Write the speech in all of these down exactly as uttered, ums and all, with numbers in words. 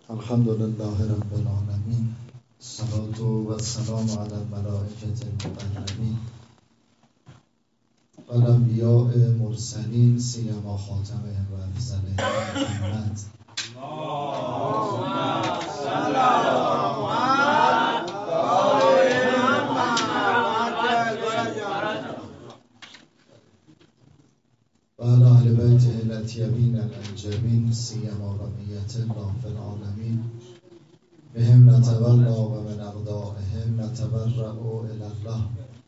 الحمد لله رب العالمین، الصلاة و السلام علی الملائکة المقربین و الانبیاء مرسلین سیما خاتمهم و افضلهم محمد. اللهم صل علی محمد و آل محمد و علی اهل بیته الاطیبین الانجبین سیما بقیة الله فی العالمین بهم نتولا و من اقدائهم نتبرأ الی الله.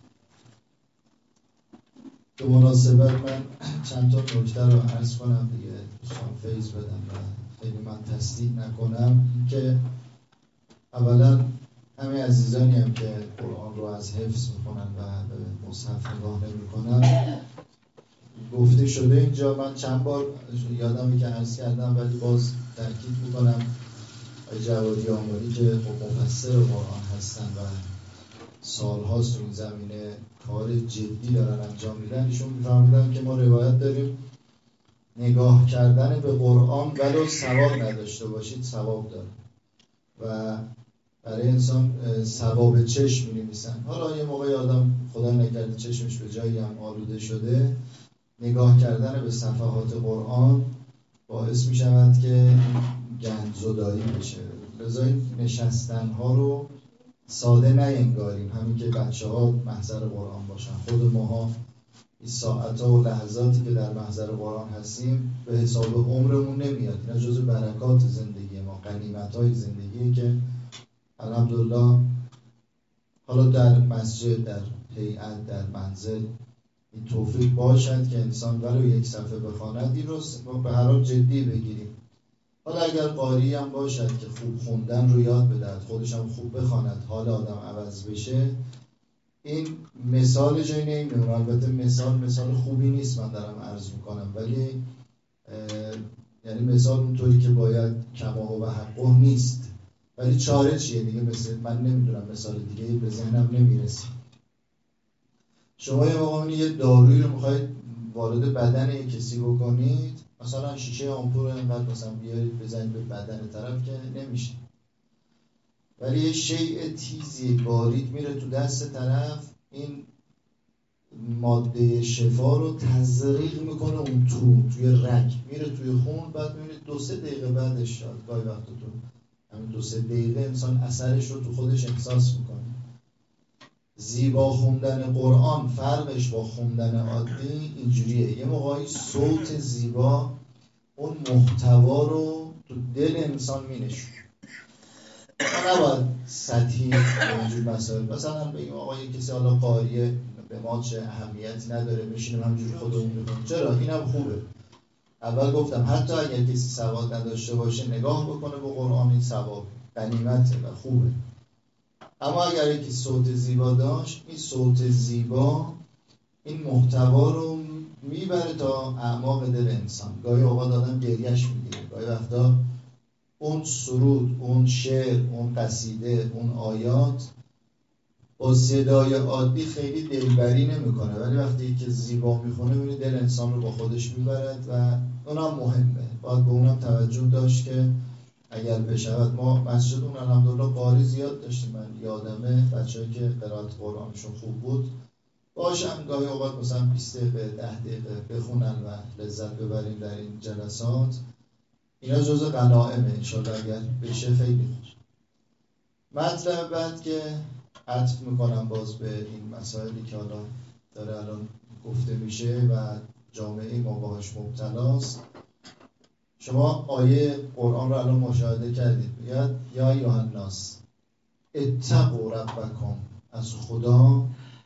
به مناسبت من چند تا نکته رو عرض کنم دیگه، دوستان فیض بدم و خیلی من تصدیق نکنم. که اولا همه عزیزانی هم که قرآن رو از حفظ میکنن و به مصحف نگاه نمیکنن، گفته شده اینجا، من چند بار یادمه که عرض کردم ولی باز تاکید میکنم. آقای جوادی آماری که مفسر قرآن هستن و سالهاست تو این زمینه کار جدی دارن انجام میدن، ایشون میفهمیدن که ما روایت داریم نگاه کردن به قرآن ولو ثواب نداشته باشید ثواب داره و برای انسان ثواب چشم می‌نویسن. حالا یه موقعی آدم خدا نکرده چشمش به جایی هم آلوده شده، نگاه کردن به صفحات قرآن باعث می‌شود که گندزدایی بشه. لذا این نشستن ها رو ساده نینگاریم، همین که بچه ها محضر قرآن باشن. خود ماها این ساعت ها و لحظاتی که در محضر قرآن هستیم به حساب عمرمون نمیاد. اینا جزو برکات زندگی ما، غنیمت های زندگی که الحمدلله حالا در مسجد، در هیئت، در منزل این توفیق باشد که انسان ولو یک صفحه بخواند، این رو به هر حال جدی بگیریم. حالا اگر قاری هم باشد که خوب خوندن رو یاد بدهد، خودش هم خوب بخواند، حال آدم عوض بشه، این مثال جایی نمیمونه. البته مثال مثال خوبی نیست من دارم عرض میکنم، ولی یعنی مثال اونطوری که باید کما و حقه نیست، ولی چاره چیه دیگه؟ مثل من نمیدونم، مثال دیگه به ذهنم نمیرسه. شما یه موقع یه دارویی رو میخواید وارد بدن یک کسی بکنید، مثلا شیشه آمپول رو اینقدر مثلا بیارید بزنید به بدن طرف که نمیشه، ولی یه شیء تیزی بارید میره تو دست طرف، این ماده شفا رو تزریق میکنه اون تو توی رگ میره توی خون. بعد میبینید دو سه دقیقه بعدش شد، گاهی وقتا تو همین دو سه دقیقه انسان اثرش رو تو خودش احساس میکنه. زیبا خوندن قرآن فرقش با خوندن عادی اینجوریه، یه موقعی صوت زیبا اون محتوا رو تو دل انسان مینشونه. ما نباید سطحی اینجور مسائل مثلا بگیم آقا یه کسی حالا قاریه به ما چه اهمیتی نداره بشینیم همجور خودمون بکنیم. چرا؟ اینم خوبه. اول گفتم حتی اگر کسی سواد نداشته باشه نگاه بکنه به قرآن، این ثواب غنیمته و خوبه. اما اگر یکی صوت زیبا داشت، این صوت زیبا این محتوا رو میبره تا اعماق دل انسان. گاهی اوقات آدم گریهش میگیره، گاهی وقتا اون سرود، اون شعر، اون قصیده، اون آیات با صدای عادی خیلی دلبری نمیکنه، ولی وقتی که زیبا میخونه میبینی دل انسان رو با خودش میبرد و اونم مهمه. باید به اونم توجه داشت که اگر بشود. ما مسجد اون الحمدلله قاری زیاد داشتیم، من یادمه بچه‌ای که قرائت قرآنشون خوب بود باشن گاهی اوقات مثلا بیست دقیقه ده دقیقه بخونن و لذت ببریم در این جلسات. اینا جزء غنائمه، انشالله اگر بشه خیلی خوب. مطلب بعد که عطف میکنم باز به این مسائلی که حالا داره الان گفته میشه و جامعه ما باهاش مبتلاست. شما آیه قرآن رو الان مشاهده کردید، میگه یا ایها الناس اتقوا ربکم، از خدا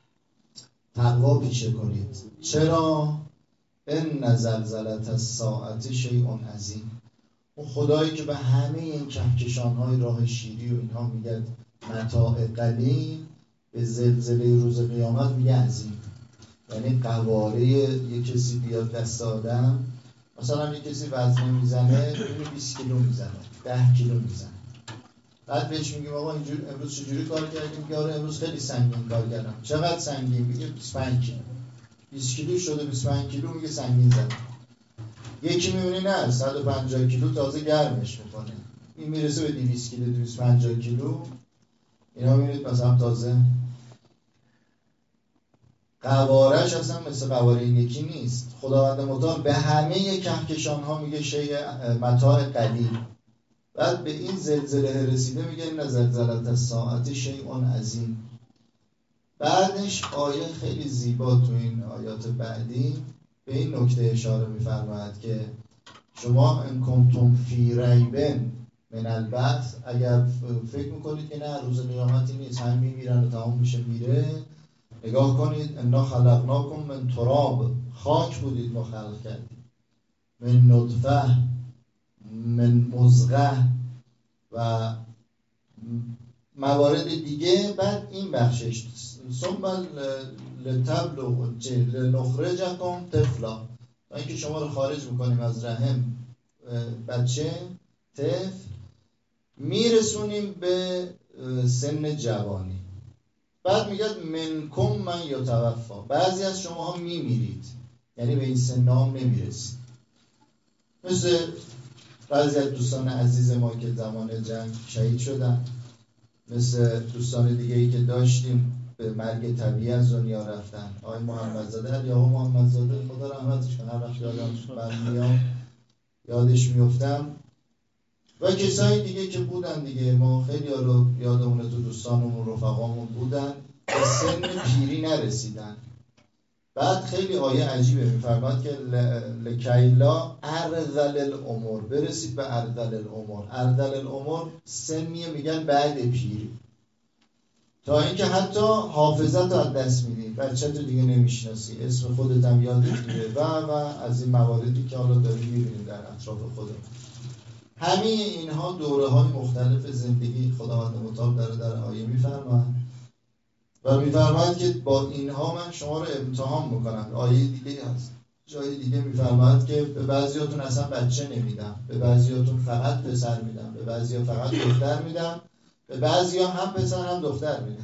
تقوا پیشه کنید. چرا؟ ان زلزلة الساعة شیء عظیم. اون خدایی که به همه این کهکشان‌های راه شیری و اینها میگه متاع قلیل، به زلزله روز قیامت میگه عظیم. یعنی قواره یک کسی بیاد دست آدم، مثلا یک کسی وزنه میزنه بیست کیلو میزنه، ده کیلو میزنه، بعد بهش میگیم آقا اینجور امروز چجوری کار کردیم؟ میگه آره امروز خیلی سنگین کار کردم. چقدر سنگین؟ میگه بیست و پنج کیلو. بیست کیلو شده بیست و پنج کیلو، میگه سنگین زدم. یکی میبینی نه صد و پنجاه کیلو تازه گرمش میکنه. این میرسه به دویست کیلو دویست و پنجاه کیلو. اینا میبینید مثلا تازه قوارش اصلا مثل قواره این یکی نیست. خداوند متعال به همه کهکشان ها میگه شیء متاع قلیل. بعد به این زلزله رسیده میگه این زلزله الساعه شیء عظیم. بعدش آیه خیلی زیبا تو این آیات بعدی به این نکته اشاره می‌فرماید که شما ان کنتم فی ریب من البعث، اگر فکر میکنید که نه روز قیامتی نیست، همه میمیرن و تمام میشه میره، نگاه کنید انا خلقناکم من تراب، خاک بودید ما خلق کردیم، من نطفه، من مضغه و موارد دیگه. بعد این بخشش ثم لتبلغوا لنخرجکم طفلا، تا اینکه شما رو خارج میکنیم از رحم بچه طفل، میرسونیم به سن جوانی. بعد میگه منکم من یتوفا، بعضی از شما ها میمیرید، یعنی به این سن ها نمیرسید. مثل بعضی از دوستان عزیز ما که زمان جنگ شهید شدن، مثل دوستان دیگه ای که داشتیم به مرگ طبیعی از دنیا رفتن. آقای محمدزاده یا محمدزاده خدا رحمتش کنه، هر وقت یادم من میام یادش میفتم، و کسایی دیگه که بودن دیگه. ما خیلی ها رو یادمونه تو دوستانمون رفقامون بودن به سن پیری نرسیدن. بعد خیلی آیه عجیبه میفرماد که لکیلا ارذل الامور، برسید به ارذل الامور. ارذل الامور سنیه میگن بعد پیری، تا اینکه حتی حافظت رو از دست میدی، بچه تو دیگه نمیشناسی، اسم خودت هم یادت میره و و از این مواردی که حالا داریم میبینیم در اطراف خودمون. همه اینها دوره های مختلف زندگی خداوند متعال داره در آیه میفرماید و میفرماید که با اینها من شما رو امتحان میکنم. آیه دیگه هست، جای دیگه میفرماید که به بعضیاتون اصلا بچه نمیدم، به بعضیاتون فقط پسر میدم، به بعضیا فقط دختر میدم، به بعضیا هم پسر هم دختر میدم.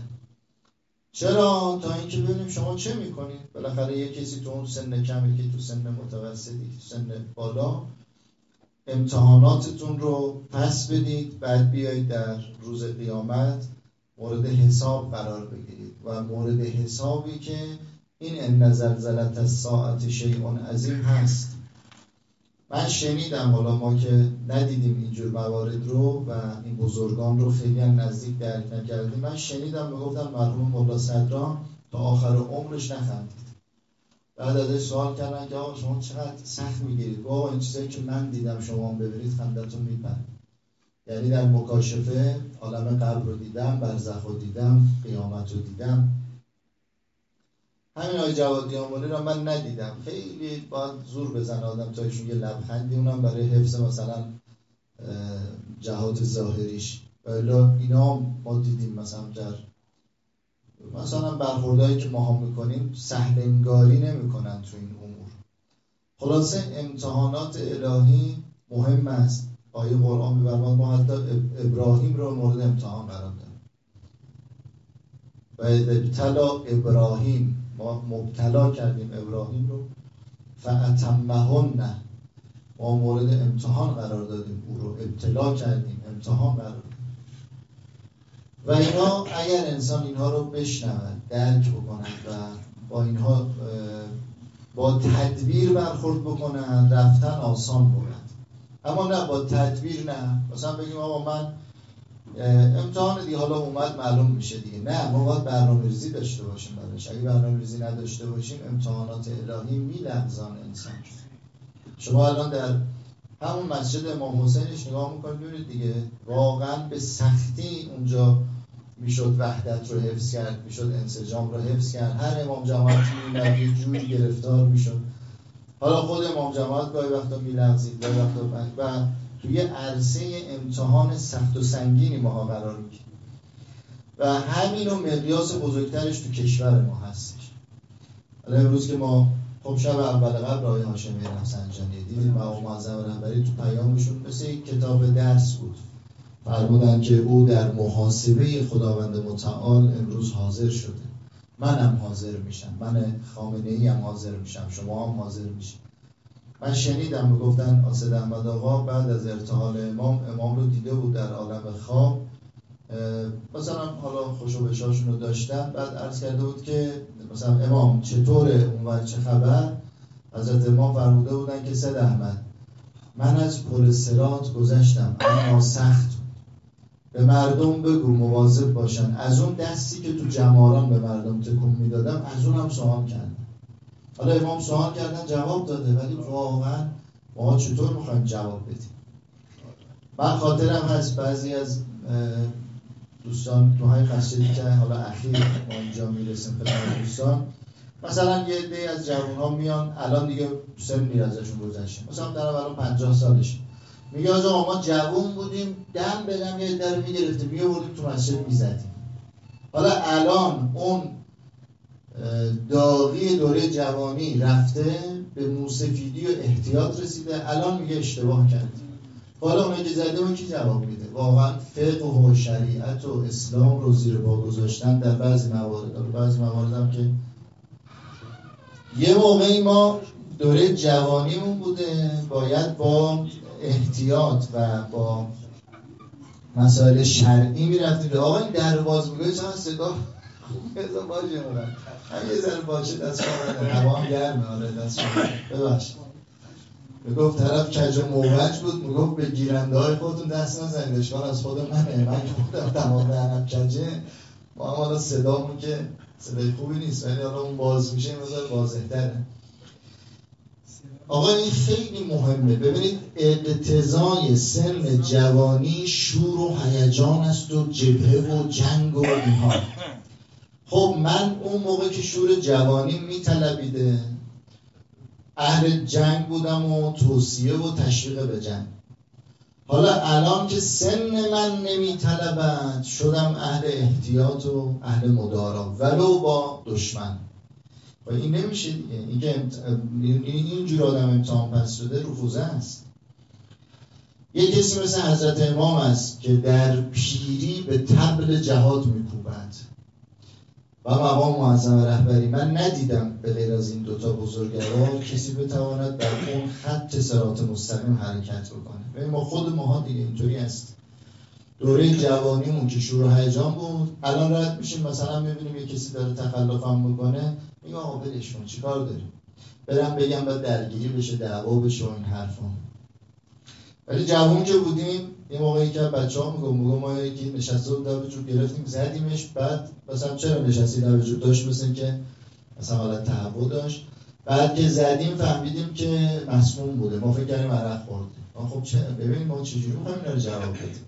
چرا؟ تا اینکه ببینیم شما چه میکنید. بالاخره یک کسی تو اون سن کمی که تو سن متوسطی، تو سن بالا، امتحاناتتون رو پس بدید، بعد بیایید در روز قیامت مورد حساب قرار بگیرید و مورد حسابی که این ان زلزله الساعه شیء عظیم هست. من شنیدم، حالا ما که ندیدیم اینجور موارد رو و این بزرگان رو خیلی هم نزدیک درک نکردیم، من شنیدم میگفتن مرحوم مولا صدرا تا آخر عمرش نخندید. بعد ازش سوال کردن که آقا شما چقدر سخت میگیرید؟ آقا این چیزایی که من دیدم شما هم ببینید خندتون میپره. یعنی در مکاشفه عالم قبر رو دیدم، برزخ رو دیدم، قیامت رو دیدم. همین آقای جوادی آمولی رو من ندیدم. خیلی باید زور بزن آدم تا ایشون یه لبخندی، اونم برای حفظ مثلا جهات ظاهریش. ولی اینا ما دیدیم مثلا در مثلا برخوردهایی که ما هم میکنیم سهل انگاری نمیکنن تو این امور. خلاصه امتحانات الهی مهم است. آیه قرآن می‌فرماید ما حتی ابراهیم رو مورد امتحان قرار دادیم. و ابتلا ابراهیم، ما مبتلا کردیم ابراهیم رو، فاتمهن، ما مورد امتحان قرار دادیم او رو، ابتلا کردیم، امتحان قرار دادیم. و اینا اگر انسان اینها رو بشنود، درک بکند و با اینها با تدبیر برخورد بکنند، رفتن آسان بود. اما نه با تدبیر نه، مثلا بگیم آقا من امتحان دیگه حالا اومد معلوم میشه دیگه. نه، ما باید برنامه‌ریزی داشته باشیم براش. اگه برنامه‌ریزی نداشته باشیم امتحانات الهی میلغزن انسان. شما الان در همون مسجد امام حسینش نگاه میکنید ببینید دیگه، واقعا به سختی اونجا میشد وحدت رو حفظ کرد، میشد انسجام رو حفظ کرد. هر امام جماعتی میمد یه جوری گرفتار میشد. حالا خود امام جماعت گاهی وقتا میلغزید، گاهی وقتا بند و توی عرصه امتحان سخت و سنگینی ما قرار میگیریم و همین و مقیاس بزرگترش تو کشور ما هستش. حالا امروز که ما خب شب اول قبل آقای هاشمی رفسنجانی دیدید، مقام معظم رهبری تو پیامشون مثل یک کتاب درس بود، فرمودن که او در محاسبه خداوند متعال امروز حاضر شده. منم حاضر میشم، من خامنه‌ای هم حاضر میشم، شما هم حاضر میشید. من شنیدم میگفتن اسد احمد آقا بعد از ارتحال امام امام رو دیده بود در عالم خواب، مثلا حالا خوشو بشاشون رو داشتن، بعد عرض کرده بود که مثلا امام چطوره اونور چه خبر؟ حضرت امام فرموده بودن که سید احمد من از پل صراط گذشتم اما سخت، به مردم بگو مواظب باشن، از اون دستی که تو جماران به مردم تکون میدادم از اون هم سوال کردم. حالا امام سوال کردن جواب داده، ولی واقعا ما چطور میخوایم جواب بدیم؟ من خاطرم هست بعضی از دوستان توهای مسجدی که حالا اخیر ما اینجا میرسیم خدمت دوستان، مثلا یه عده از جوان‌ها میان الان دیگه سنی ازشون گذشته، مثلا در الان پنجاه سالشه، میگه آقا ما جوان بودیم دم به دم یه عده رو میگرفتیم میآوردیم تو مسجد میزدیم. حالا الان اون داغی دوره جوانی رفته به موسفیدی و احتیاط رسیده، الان میگه اشتباه کردیم. حالا اونایی که زده اون کی جواب میده؟ واقعا فقه و شریعت و اسلام رو زیر پا گذاشتن در بعضی موارد، در بعضی موارد هم که یه موقعی ما دوره جوانیمون بوده باید با احتیاط و با مسائل شرعی میرفتیم. آقا این در باز میگه چند صدا خوب بزن باشه مورد هم یه ذره باشه دست کنه هوا هم گرمه. آره دست کنه ببخشید. میگفت طرف کج و موج بود، میگفت به گیرنده های خودتون دست نزنید، اشکال از خود منه، من که خودم تمام دهنم کجه. ما هم حالا صدامون که صدای خوبی نیست ولی حالا اون باز میشه این مقدار واضح تره. آقا این خیلی مهمه. ببینید اقتضای سن جوانی شور و هیجان است و جبهه و جنگ و اینها. خب من اون موقع که شور جوانی میطلبیده اهل جنگ بودم و توصیه و تشویق به جنگ. حالا الان که سن من نمیطلبند شدم اهل احتیاط و اهل مدارا ولو با دشمن. و این نمیشه دیگه. این که اینجور آدم امتحان پس شده رفوزه است. یک کسی مثل حضرت امام است که در پیری به طبل جهاد میکوبند و مقام معظم رهبری. من ندیدم به غیر از این دوتا بزرگوار کسی بتواند در اون خط صراط مستقیم حرکت بکنه. و ما خود ماها دیگه اینطوری است. دوره جوانیمون که شور و هیجان بود، الان رد میشیم مثلا میبینیم یه کسی داره تخلفم میکنه، میگم آقا ولش کن چیکار داریم؟ برم بگم بعد درگیری بشه دعوا بشه و این حرفا. ولی جوان که بودیم یه موقعی که بچه‌ها میگم میگم ما یکی نشسته بود در وجود گرفتیم زدیمش، بعد مثلا چرا نشستی در وجود داشت مثلا که مثلا حالت تهوع داشت، بعد که زدیم فهمیدیم که مسموم بوده، ما فکر کردیم عرق خورده. خب چه ببینیم ما چجوری می‌خوایم اینا رو جواب بدیم.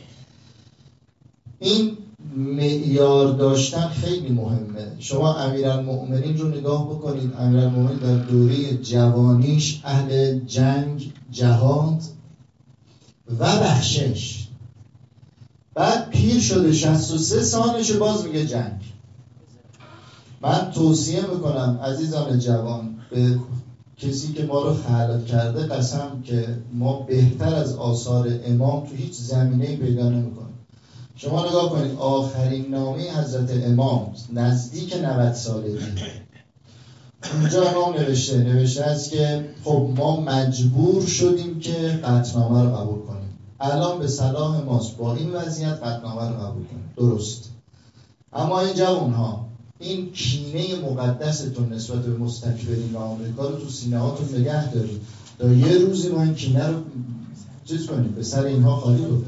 این معیار داشتن خیلی مهمه. شما امیرالمؤمنین رو نگاه بکنید، امیرالمؤمنین در دوره جوانیش اهل جنگ، جهاد و بخشش، بعد پیر شده شصت و سه سالش باز میگه جنگ. من توصیه میکنم عزیزان جوان به کسی که ما رو خلق کرده قسم که ما بهتر از آثار امام تو هیچ زمینه‌ای پیدا نمی‌کنیم. شما نگاه کنید آخرین نامه حضرت امام نزدیک نود سالگی اونجا امام نوشته نوشته است که خب ما مجبور شدیم که قطعنامه رو قبول کنیم. الان به صلاح ماست با این وضعیت قطعنامه رو قبول کنیم. درست. اما این جوان‌ها این کینه مقدستون نسبت به مستکبرین و آمریکا رو تو سینه هاتون نگه دارید تا یه روزی ما این کینه رو چیز کنیم، به سر اینها خالی کنیم.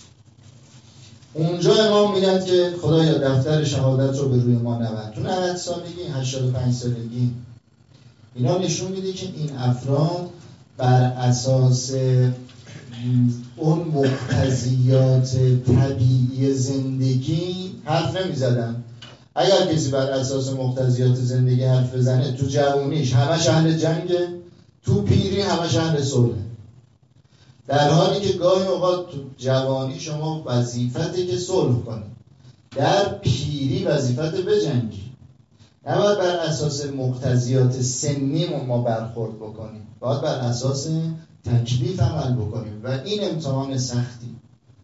اونجا امام میگن که خدایا دفتر شهادت رو به روی ما نبند. تو نود سالگی، هشتاد و پنج سالگی اینا نشون میده که این افراد بر اساس اون مقتضیات طبیعی زندگی حرف نمیزدن. اگر کسی بر اساس مقتضیات زندگی حرف بزنه تو جوانیش همش اهل جنگه، تو پیری همش اهل صلحه. در حالی که گاهی اوقات تو جوانی شما وظیفته که صلح کنی، در پیری وظیفته بجنگی. نباید بر اساس مقتضیات سنی ما برخورد بکنیم، باید بر اساس تکلیف عمل بکنیم و این امتحان سختی.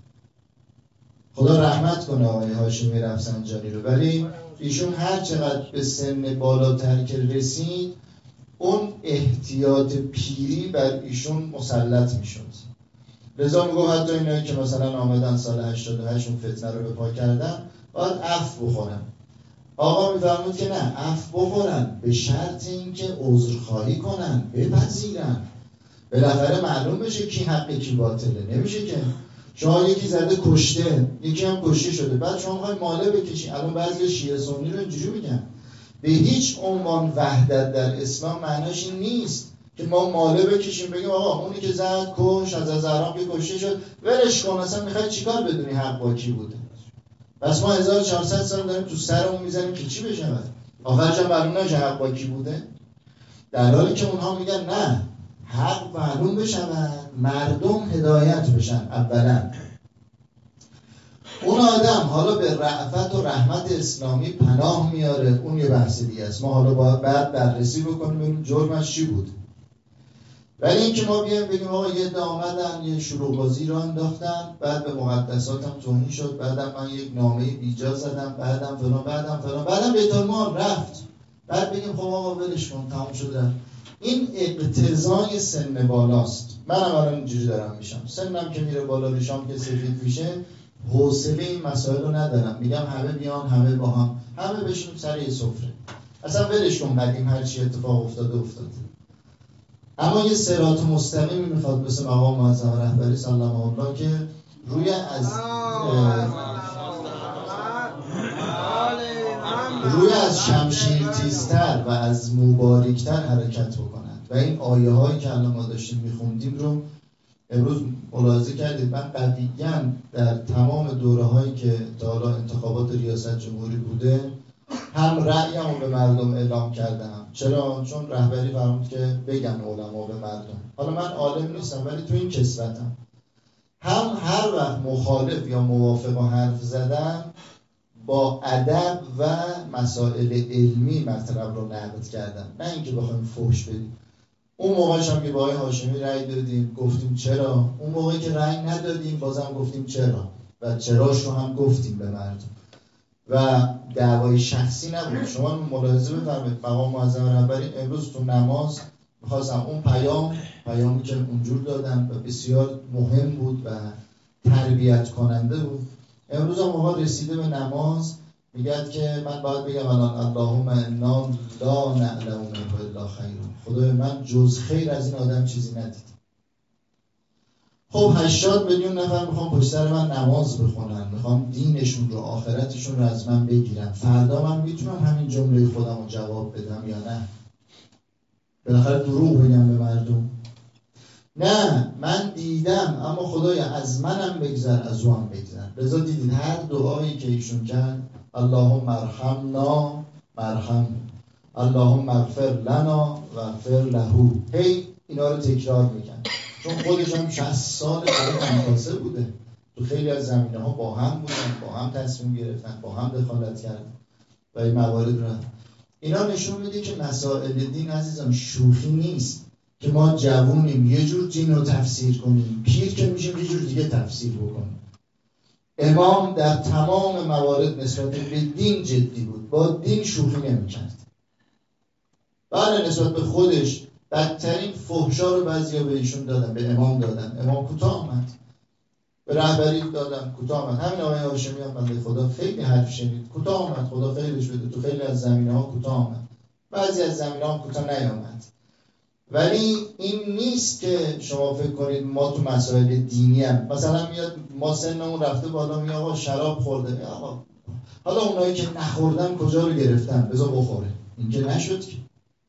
خدا رحمت کنه آقای هاشمی رفسنجانی رو، ولی ایشون هر چقدر به سن بالاتر که رسید اون احتیاط پیری بر ایشون مسلط میشد. لذا میگو حتی اینایی که مثلا آمدن سال هشتاد و هشت اون فتنه رو به پا کردن باید عفو بخورن. آقا میفرمود که نه، عفو بخورن به شرط اینکه عذرخواهی کنن، بپذیرن. بالاخره معلوم بشه کی حق کی باطله. نمیشه که شما یکی زده کشته، یکی هم کشته شده، بعد شما میخواید ماله بکشین. الان بعضی شیعه سنی رو اینجوری میگن. به هیچ عنوان وحدت در اسلام معناش این نیست که ما ماله بکشیم بگیم آقا اونی که زد کش، از از زهرا که کشته شد ولش کن، اصلا میخوای چیکار بدونی حق با کی بوده؟ پس ما هزار و چهارصد سال داریم تو سرمون میزنیم که چی بشه؟ آخرش هم معلوم نشه حق با کی بوده، در حالی که اونها میگن نه، حق معلوم بشن، مردم هدایت بشن. اولا اون آدم حالا به رأفت و رحمت اسلامی پناه میاره، اون یه بحث دیگه است. ما حالا باید بعد بررسی بکنیم ببینیم جرمش چی بود. ولی اینکه ما بیایم بگیم آقا یه عده آمدن یه شروع بازی رو انداختن، بعد به مقدساتم توهین شد، بعدم من یک نامه بیجا زدم، بعدم فلان بعدم فلان بعدم بیت المال رفت، بعد بگیم خب آقا ولش کن تمام شده. این اقتضای سن بالاست. منم الان اینجوری دارم میشم، سنم که میره بالا بشم که سفید میشه، حوصله این مسائل رو ندارم. میگم همه بیان، همه با هم، همه بشینیم سر یه سفره، اصلا ولش کن قدیم هر چی اتفاق افتاده افتاده. اما یه صراط مستقیمی میخواد مثل مقام معظم رهبری سلام الله که روی از روی از شمشیر تیزتر و از مبارکتر حرکت بکنند. و این آیه هایی که الان ما داشتیم میخوندیم رو امروز ملاحظه کردید. من قطعاً در تمام دوره هایی که تا حالا انتخابات ریاست جمهوری بوده هم رأیم رو به مردم اعلام کردم. چرا؟ چون رهبری فرمود که بگن علما به مردم. حالا من عالم نیستم ولی تو این کسوتم. هم هر وقت مخالف یا موافق با حرف زدن با ادب و مسائل علمی مطلب رو نقد کردن، نه اینکه بخوایم فحش بدیم. اون موقعش هم که با آقای هاشمی رأی دادیم گفتیم چرا، اون موقعی که رأی ندادیم بازم گفتیم چرا و چراش رو هم گفتیم به مردم و دعوای شخصی نبود. شما ملاحظه بفرمایید مقام معظم رهبری امروز تو نماز می‌خواستم اون پیام پیامی که اونجور دادن و بسیار مهم بود و تربیت کننده بود، امروز هم موقع رسیده به نماز میگه که من باید بگم الان اللهم انا لا نعلم منه الا خیر، خدای من جز خیر از این آدم چیزی ندید. خب هشتاد میلیون نفر میخوام پشت سر من نماز بخونن، میخوام دینشون رو آخرتشون رو از من بگیرن، فردا من میتونم همین جمله خودم رو جواب بدم یا نه؟ بالاخره دروغ بگم به مردم؟ نه، من دیدم اما خدایا از منم بگذر از او هم بگذر. لذا دیدید هر دعایی که ایشون کرد اللهم ارحمنا مرحم، اللهم اغفر لنا و اغفر له، هی اینا رو تکرار میکنه چون خودش هم شصت سال برای منفاسه بوده، تو خیلی از زمینه ها با هم بودن، با هم تصمیم گرفتن، با هم دخالت کردن و این موارد رو. اینا نشون میده که مسائل دین عزیزم شوخی نیست که ما جوونیم یه جور دین رو تفسیر کنیم، پیر که میشیم یه جور دیگه تفسیر بکنیم. امام در تمام موارد نسبت به دین جدی بود، با دین شوخی نمی‌کرد. بله نسبت به خودش بدترین فحشا رو بعضیا به ایشون دادن، به امام دادن، امام کوتاه آمد. به رهبری دادن کوتاه آمد. همین آقای هاشمی هم بنده خدا خیلی حرف شنید، کوتاه آمد، خدا خیرش بده، تو خیلی از زمینه‌ها کوتاه آمد، بعضی از زمینه‌ها کوتاه نیامد. ولی این نیست که شما فکر کنید ما تو مسائل دینی هم مثلا میاد ما سنمون رفته بالا میگه آقا شراب خورده، آقا حالا اونایی که نخوردن کجا رو گرفتن بذار بخوره، این که نشد که.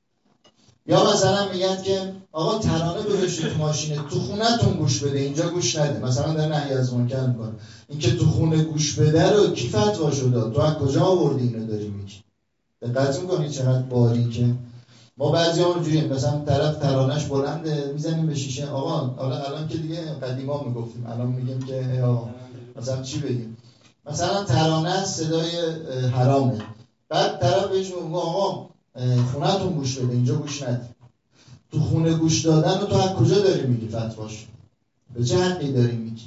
یا مثلا میگن که آقا ترانه گذاشته تو ماشینه، تو خونه‌تون گوش بده اینجا گوش نده، مثلا در نهی از منکر میکنه. این که تو خونه گوش بده رو کی فتوا شده؟ تو از کجا آوردی اینو داری میگی؟ دقت میکنی چقدر باریکه؟ ما بعضی ها اونجوریم، مثلا طرف ترانش بلنده میزنیم به شیشه، آقا حالا الان که دیگه قدیما میگفتیم، الان میگیم که آقا مثلا چی بگیم، مثلا ترانه صدای حرامه، بعد طرف بهش میگه آقا خونه‌تون گوش بده اینجا گوش نده. تو خونه گوش دادن رو تو از کجا داری میگی فتواش؟ به چه حقی داری میگی؟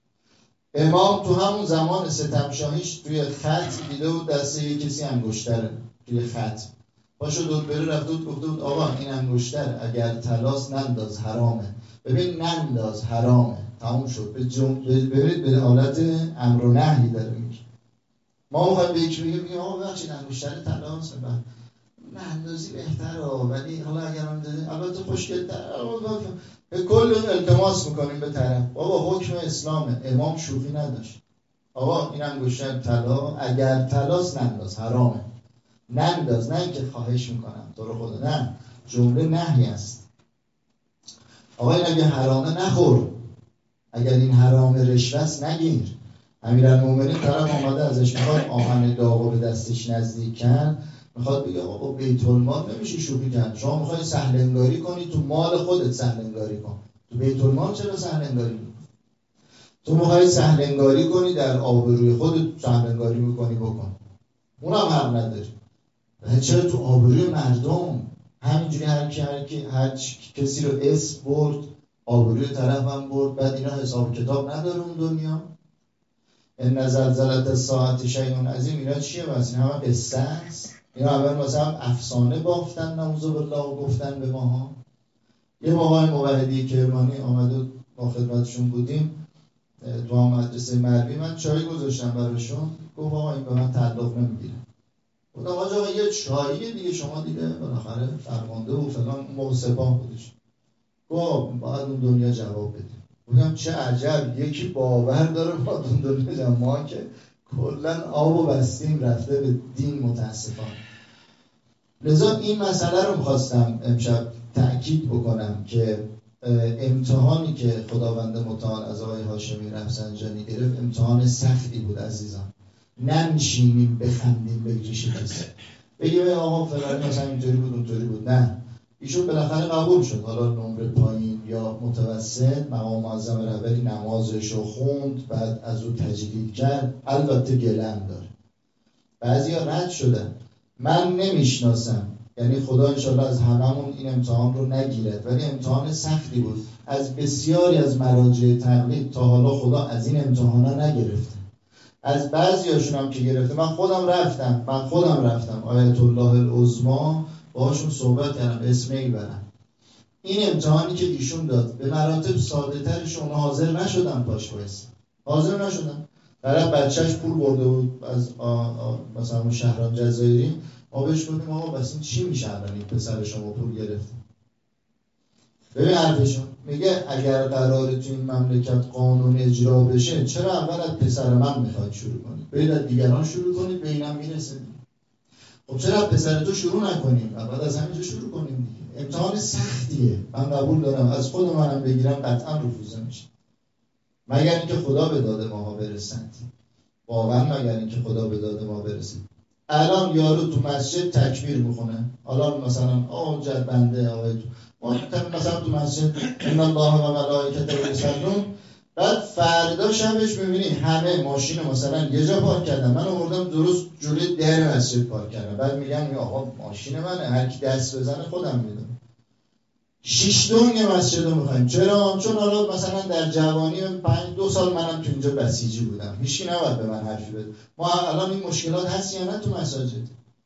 امام تو همون زمان ستم شاهیش توی خط دیده بود دسته یک کسی انگشتره توی خط، پاشو دود بره رفت بود گفته بود آقا این انگشتر اگر طلاست ننداز حرامه. ببین ننداز حرامه، تموم شد. به جمله ببینید به حالت امر و نهی داره میگه. ما میخوایم به یکی بگیم میگیم آقا ببخشید انگشتر طلاست، نندازی بهتره ولی حالا اگر هم داده البته خوشگل‌تر، به کل التماس میکنیم به طرف. بابا حکم اسلامه، امام شوخی نداشت. آقا این انگشتر طلا اگر طلاست ننداز حرامه. ننداز، نه اینکه خواهش میکنم تو رو خدا، نه، جمله نهی است. آقا این اگه حرامه نخور، اگر این حرامه رشوه نگیر. امیرالمومنین طرف آمده ازش میخواد آهن داغو به دستش نزدیک کن، میخواد بگه آقا بیت المال نمیشه شوخی کرد، شما میخوای سهل انگاری کنی تو مال خودت سهل انگاری کن، تو بیت المال چرا سهل انگاری میکنی؟ تو میخوای سهل انگاری کنی در آبروی خودت سهل انگاری میکنی بکن، اونم حق نداری. چرا تو آبروی مردم همینجوری هر کی هر کی هر کسی رو اسم برد، آبروی طرف هم برد، بعد اینا حساب کتاب نداره اون دنیا. ان زلزلة الساعة شیء عظیم، اینا چیه واسه همه قصه است؟ اینا اول مثلا افسانه بافتن نعوذ بالله و گفتن به ماها. یه موقع موحدی کرمانی آمده ما خدمتشون بودیم تو هم مدرسه مربی، من چای گذاشتم براشون، گفت آقا این به من تعلق نمیگیره. گفتم آقا یه چاییه دیگه، شما دیگه بالاخره فرمانده و فلان، موقع سپاه بودش. گفت باید اون دنیا جواب بده. گفتم چه عجب، یکی باور داره باید اون دنیا جواب، ما که کلن آب و بستیم رفته به دین متاسفانه. لذا این مسئله رو میخواستم امشب تأکید بکنم که امتحانی که خداوند متعال از آقای هاشمی رفسنجانی گرفت امتحان سختی بود عزیزان. ننشینیم بخندیم به ریش کسی بگیم آقا فلانی مثلا اینطوری بود اونطوری بود، نه، ایشون بالاخره قبول شد، حالا نمره پایین یا متوسط، مقام معظم رهبری نمازش رو خوند، بعد از اون تجدید کرد، البته گلم داره. بعضیا رد شدن، من نمیشناسم، یعنی خدا انشالله از هممون این امتحان رو نگیرد، ولی امتحان سختی بود. از بسیاری از مراجع تقلید تا حالا خدا از این امتحانا نگرفته. از بعضیاشون هم که گرفته، من خودم رفتم من خودم رفتم آیت الله العظما باهاشون صحبت کردم، اسم نمیبرم. این امتحانی که ایشون داد به مراتب ساده ترش اونا حاضر نشدن پاش بایستن، حاضر نشدن. برای بچهش پول برده بود از آ آ مثلا اون شهرام جزایری، ما بهش گفتیم آقا بس این چی میشه الان این پسر شما پول گرفته؟ ببین حرفشون میگه اگر قراره تو این مملکت قانون اجرا بشه چرا اول از پسر من میخواد شروع کنید؟ برید از دیگران شروع کنید، به اینم میرسه. خب چرا پسر تو شروع نکنیم؟ اول از همینجا شروع کنیم دیگه. امتحان سختیه، من قبول دارم، از خود منم بگیرم قطعا رفوزه میشه، مگر اینکه خدا به داد ما برسند. واقعا مگر اینکه خدا به داد ما برسند. الان یارو تو مسجد تکبیر میخونه، الان مثلا آه جد بنده آقای تو ما مثلا تو مسجد ان الله و ملائکته یصلون، بعد فردا شبش میبینی همه ماشین مثلا یه جا پارک کردن، من آوردم درست جلوی در مسجد پارک کردم، بعد میگم آقا ماشین منه، هر کی دست بزنه خودم میدونم. شش دنگ مسجد رو میخوایم، چرا؟ چون حالا مثلا در جوانی پنج دو سال منم تو اینجا بسیجی بودم، هیچکی نباید به من حرفی بده. ما الان این مشکلات هست یا نه تو مساجد؟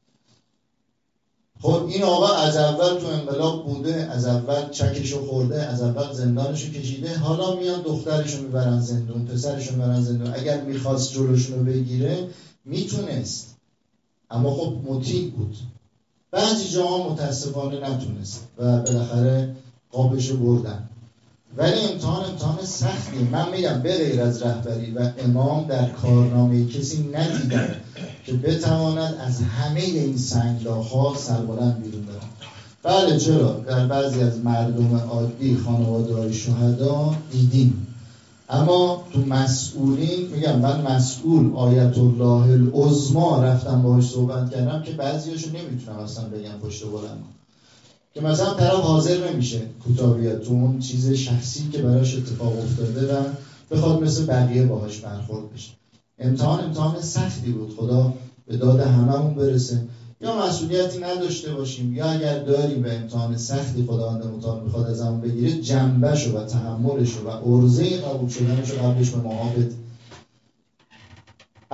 خب این آقا از اول تو انقلاب بوده، از اول چکشو خورده، از اول زندانشو کشیده، حالا میان دخترشو میبرن زندون، پسرشو میبرن زندون. اگر میخواست جلوشونو بگیره میتونست، اما خب مطیع بود. بعضی جاها متاسفانه نتونست و بالاخره قابشو بردن. ولی امتحان امتحان سختی. من میگم به غیر از رهبری و امام در کارنامه کسی ندیدم که بتواند از همه این سنگلاخ‌ها سربلند بیرون بره. بله چرا؟ در بعضی از مردم عادی، خانواده‌های شهدا دیدیم، اما تو مسئولین، میگم من مسئول آیت الله العظما رفتم باهاش صحبت کردم که بعضیاشو نمیتونم اصلا بگم پشت بلند، که مثلا طرف حاضر نمیشه کوتاهیات تو اون چیز شخصی که براش اتفاق افتاده و بخواد مثل بقیه باهاش برخورد بشه. امتحان امتحان سختی بود، خدا به داد هممون برسه. یا مسئولیتی نداشته باشیم، یا اگر داریم به امتحان سختی خداوند متعال میخواد ازمون بگیره، جنبشو و تحملشو و عرضه قبول شدنشو قبلش به ماها بده.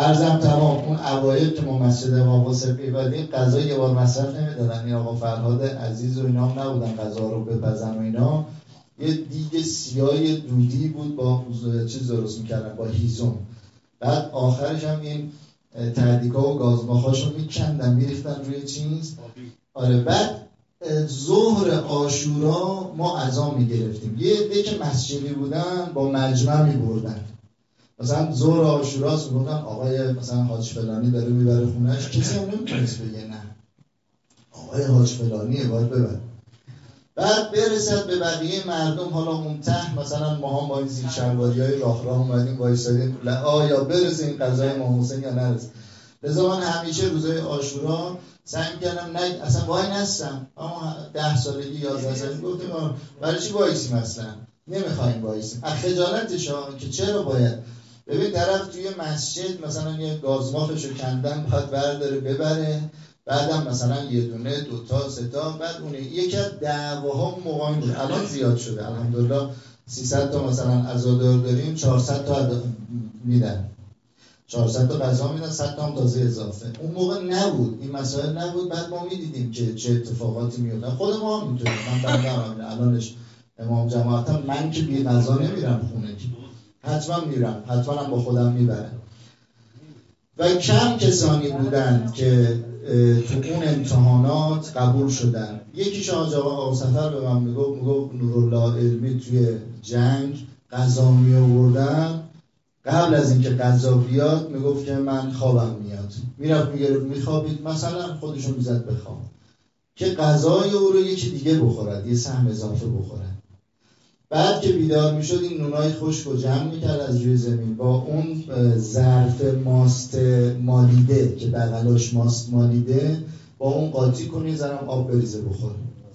ارزم تمام اون اوایل که ما مسجد امام حسین می‌بردیم غذا یه بار مصرف نمیدادن. این آقا فرهاد عزیز و اینا هم نبودن غذا رو بپزن و اینا. یه دیگ سیاه دودی بود با چیز درست میکردن با هیزم. بعد آخرش هم این تهدیکا و گازماخاشو میکندن میریختن روی چیز. آره. بعد ظهر عاشورا ما عزا میگرفتیم. یه عده که مسجدی بودن با مجمع میبردن. مثلا ظهر عاشوراست میگفتن آقای مثلا حاج فلانی داره میبره خونهش، کسی هم نمیتونست بگه نه آقای حاج فلانیه باید ببر. بعد برسد به بقیه مردم. حالا اون ته مثلا ما هم با این زیر شلواریای راه راه اومدیم وایسادیم آیا برسه این قضای امام حسین یا نرسه. لذا من همیشه روزای عاشورا سعی می‌کردم نه اصلا وای نستم. اما ده سالگی یازده سالگی گفتم برای چی وایسیم، اصلا نمیخوایم وایسیم. از خجالتش ها که چرا باید. ببین طرف توی مسجد مثلا یه گازماخشو کندن باید برداره ببره، بعدم مثلا یه دونه دوتا ستا. بعد اونه یکی از دعواها موقعی بود. الان زیاد شده الحمدلله. سیصد تا مثلا عزادار داریم، چهارصد تا میدن، چهارصد تا غذا میدن، صد تا هم تازه اضافه. اون موقع نبود، این مسائل نبود. بعد ما میدیدیم که چه اتفاقاتی میافتاد. خود ما هم میتونیم. من بندم الانش امام جماعتم، من که بی غذا نمیرم خونه که حتما میرم، حتما هم با خودم میبرم. و کم کسانی بودند که تو اون امتحانات قبول شدن. یکیش حاج آقا سفر به من میگفت میگفت نورالله علمی توی جنگ غذا می آوردن، قبل از اینکه غذا بیاد میگفت که من خوابم میاد، میرفت میگرفت میخوابید، مثلا خودشون میزد بخواب که غذای او رو یکی دیگه بخورد، یه سهم اضافه بخورد. بعد که بیدار میشد این نونای خشک رو جمع میکرد از روی زمین با اون ظرف ماست مالیده که بغلاش ماست مالیده با اون قاطی کنی زرم آب بریزه بخوره.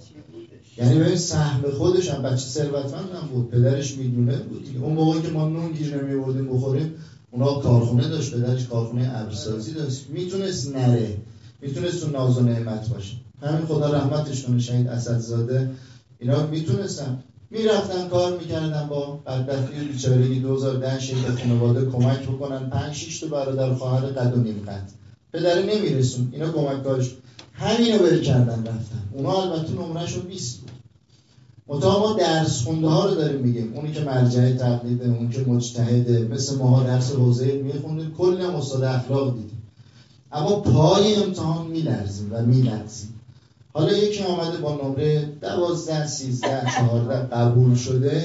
یعنی ببین سهم خودش هم بچه ثروتمند هم بود، پدرش میلیونر بود دیگه. اون موقعی که ما نون گیر نمی‌آوردیم بخوریم، اونا کارخونه داشت، پدرش کارخونه ابرسازی داشت، میتونست نره، میتونست تو ناز و نعمت باشه. همین خدا رحمتش کنه شهید اسدزاده، اینا میتونستن میرفتن کار میکردن با بدبختی و بیچارگی. دو هزار و ده شهید خانواده کمک بکنن، پنج شش تا برادر خواهر قد و نیم قد. پدر نمیرسون، اینا کمک‌کارش همینو ول کردن رفتن. اونا البته نمرهشون بیست بود. منتها ما درس خونده ها رو داریم میگیم، اونی که مرجع تقلیده، اون که مجتهده، مثل ماها درس حوزه میخوندیم، کلی هم استاد اخلاق دیدیم، اما پای امتحان میلرزیم و میلرزیم. حالا یکی آمده با نمره دوازده، سیزده، چهارده قبول شده،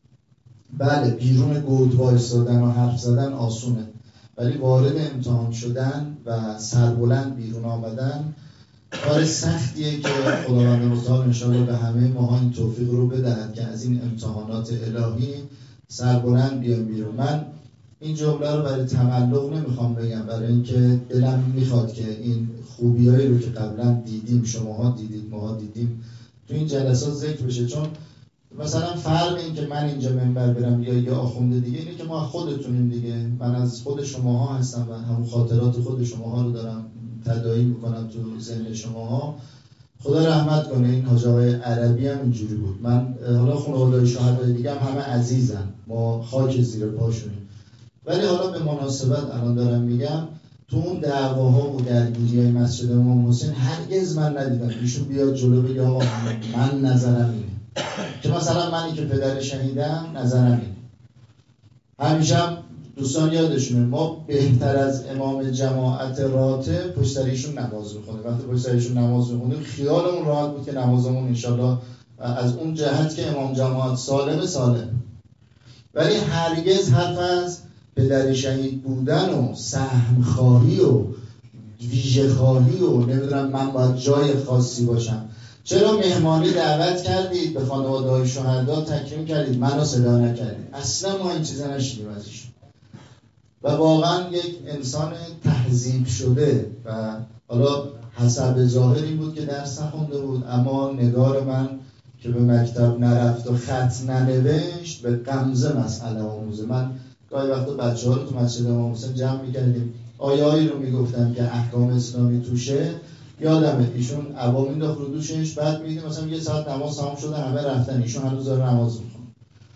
بله بیرون گود وایسادن و حرف زدن آسونه، ولی وارد امتحان شدن و سربلند بیرون آمدن کار سختیه که خداوند متعال انشاءالله به همه ما این توفیق رو بدهد که از این امتحانات الهی سربلند بیام بیرون. من این جمله رو برای تملق نمیخوام بگم، برای اینکه دلم میخواد که این خوبیایی رو که قبلا دیدیم، شماها دیدید، ماها دیدیم، تو این جلسات ذکر بشه. چون مثلا فرق این که من اینجا منبر برم یا یه آخونده دیگه اینه که ما خودتونیم دیگه، من از خود شماها هستم و همون خاطرات خود شماها رو دارم تداعی میکنم تو ذهن شماها. خدا رحمت کنه این حاج آقای عربی هم اینجوری بود. من حالا خانواده‌های شهدای دیگه هم همه عزیزن، ما خاک زیر پاشونیم، ولی حالا به مناسبت الان دارم میگم تو اون دعواها و درگیری‌های مسجد امام حسین هرگز من ندیدم ایشون بیاد جلو بگه آقا من نظرم اینه، که مثلا منی که پدر شهیدم نظرم اینه. همیشه هم دوستان یادشونه ما بهتر از امام جماعت راتب پشت سر ایشون نماز میخونیم. وقتی پشت سر ایشون نماز میخونیم خیالمون راحت بود که نمازمون انشالله از اون جهت که امام جماعت سالم سالم. ولی هرگز حرف از پدر شهید بودن و سهم خواهی و ویژه خواهی و نمیدونم من باید جای خاصی باشم، چرا مهمانی دعوت کردید به خانواده‌های شهدا تکریم کردید منو صدا نکردید، اصلا ما این چیزا نشیدیم از ایشون. و واقعا یک انسان تهذیب شده و حالا حسب ظاهر این بود که درس نخونده بود، اما نگار من که به مکتب نرفت و خط ننوشت به غمزه مسئله آموزه. من گاهی وقتا بچه ها رو تو مسجد امام حسین جمع می‌کردیم، آیه‌ای رو میگفتم که احکام اسلامی توشه، یادمه ایشون عبا مینداخت رو دوشش، بعد می‌دیدیم مثلا یه ساعت نماز تمام شده همه رفتن، ایشون هنوز داره نماز می‌خونه.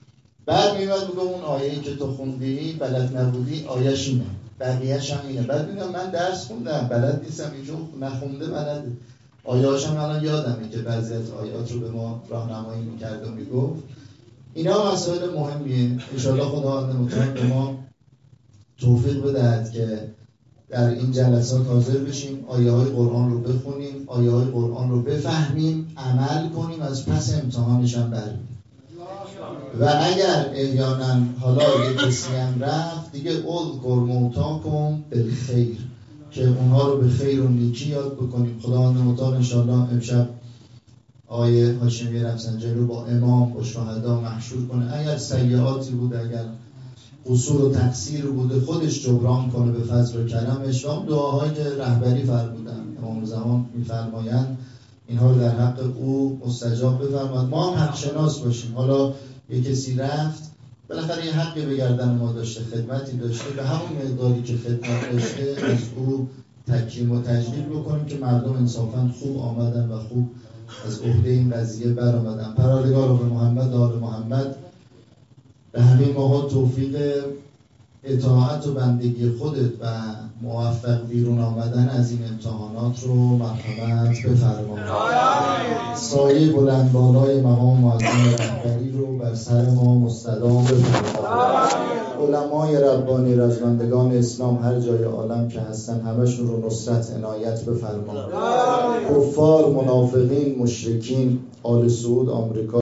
بعد میاد میگه اون آیه‌ای که تو خوندی بلد نبودی آیه‌ش اینه، بقیه‌ش هم اینه. بعد میگم من درس خوندم بلد نیستم، اینجا نخونده بلده. آیه‌هاش هم الان یادمه که بعضی از آیات رو به ما راهنمایی می‌کرد و میگفت. اینا مسائل مهمیه. ان شاءالله خداوند متعال به ما توفیق بدهد که در این جلسات حاضر بشیم، آیه‌های قرآن رو بخونیم، آیه‌های قرآن رو بفهمیم، عمل کنیم، از پس امتحانش هم بریم. و اگر احیانا حالا یه کسی هم رفت دیگه اذکر موتاکم بالخیر، که اونها رو به خیر و نیکی یاد بکنیم. خداوند متعال انشاءالله امشب آیه هاشمی رفسنجانی رو با امام و شهدا محشور کنه. اگر سیئاتی بود، اگر قصور و تقصیر بوده، خودش جبران کنه به فضل و کرمش. و اون دعاهایی که رهبری فرمودن امام زمان میفرمایند اینها رو در حق او مستجاب بفرماد. ما هم حق شناس باشیم. حالا یه کسی رفت بالاخره یه حقی به گردن ما داشته، خدمتی داشته، به همون مقداری که خدمت داشته از او تکریم و تجلیل بکنیم که مردم انصافا خوب آمدن و خوب از عهده این قضیه بر آمدن. پروردگار به محمد و آل محمد به همه ما توفیق اطاعت و بندگی خودت و موفق بیرون آمدن از این امتحانات رو مرحمت بفرما. سایه بلند بالای مقام معظم رهبری رو بر سر ما مستدام بفرما. علمای ربانی رزمندگان اسلام هر جای عالم که هستن همشون رو نصرت عنایت بفرما. کفار، منافقین، مشرکین، آل سعود، آمریکا